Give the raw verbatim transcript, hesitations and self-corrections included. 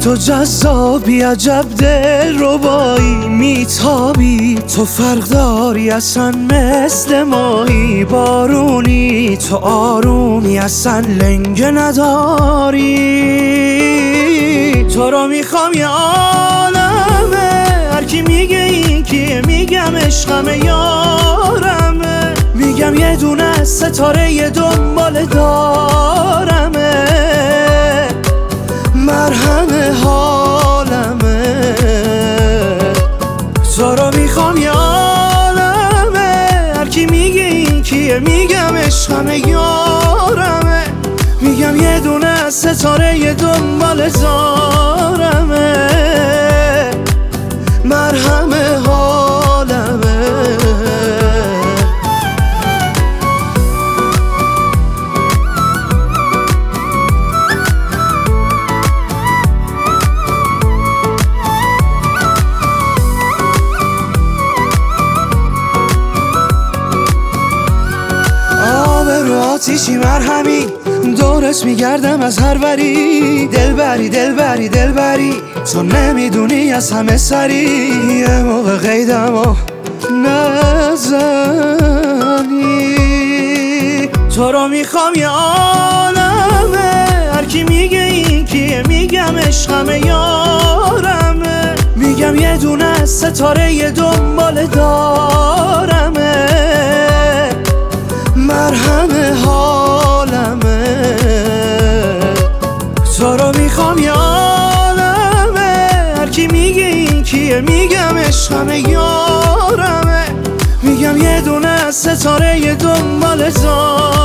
تو جذابی، عجب دل ربایی، میتابی تو فرق داری اصلا مثل ماهی، بارونی تو آرومی اصلا لنگه نداری. تو رو میخوام یه عالمه، هرکی میگه این کیه میگم عشقمه یارمه، میگم یه دونه ستاره یه دنبال دارمه، مرهم حالمه. تو رو میخوام یه عالمه، هرکی میگه این کیه میگم عشقمه یارمه، میگم یه دونه ستاره یه دنبال دارمه، مرهم حالمه. آتیشی مرهمی دورت میگردم از هر وری، دلبری دلبری دلبری تو نمیدونی از همه سری، یه موقع قیدم و نزنی. تو رو میخوام یه عالمه، هرکی میگه این کیه میگم عشقمه یارمه، میگم یه دونه ستاره یه دنبال دارمه، مرهم حالمه. تو رو میخوام یه عالمه، هرکی میگه این کیه میگم عشقمه یارمه، میگم یه دونه ستاره یه دنبال دارمه.